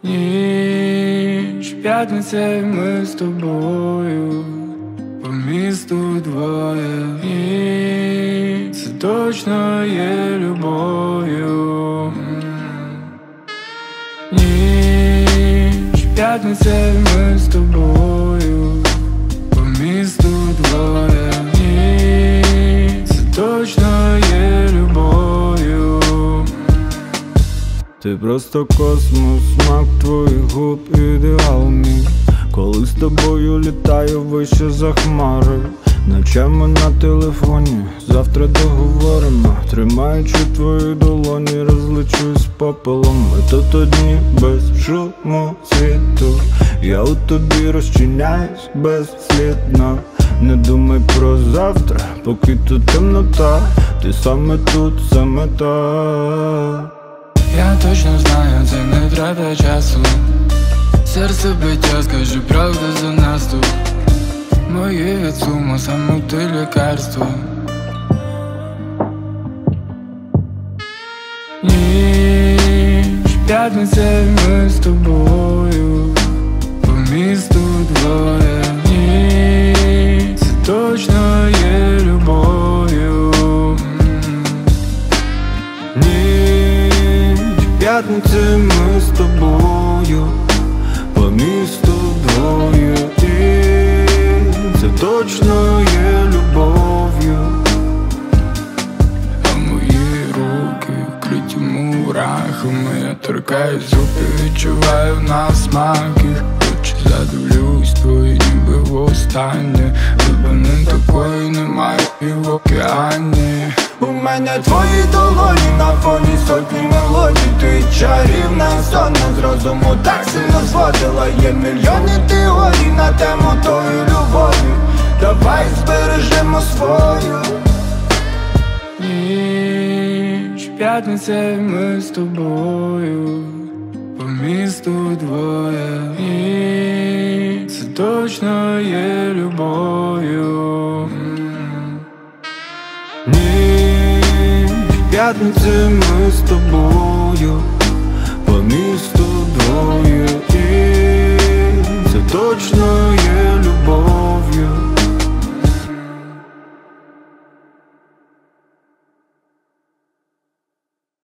Ніч, п'ятниця, і ми з тобою по місту двоє. Ні, це точно є любов'ю. Ніч, п'ятниця, і ми з тобою по місту двоє. Ні, це точно є любов'ю. Ти просто космос, смак твоїх губ, ідеал мій. Коли з тобою літаю вище за хмари. Ночами на телефоні, завтра договоримо. Тримаючи твої долоні, розлечусь попелом. Ми тут одні, без шуму світу. Я у тобі розчиняюсь безслідно. Не думай про завтра, поки тут темнота. Ти саме тут, саме так. Я точно знаю, це не треба часу. Серце биття, скажи правду за нас тут. Моє від суму, саме ти лікарство. Ніч, п'ятниця, і ми з тобою по місту двоє. Ні, це точно є любов'ю. П'ятниці, ми з тобою по місту двоє. І це точно є любов'ю. А мої руки вкриті мурахами. Я торкаюсь зуби, відчуваю на смак їх. Очі задивлюсь твої, ніби востаннє. Глибини такої немає і в океані. У мене твої долоні на фоні сотні мелодій. Ти чарівна і сонна з розуму так сильно зводила. Є мільйони теорій на тему тої любові. Давай збережемо свою. Ніч, п'ятниця, і ми з тобою по місту двоє. Ні, це точно є любов'ю. Ніч, п'ятниці, ми з тобою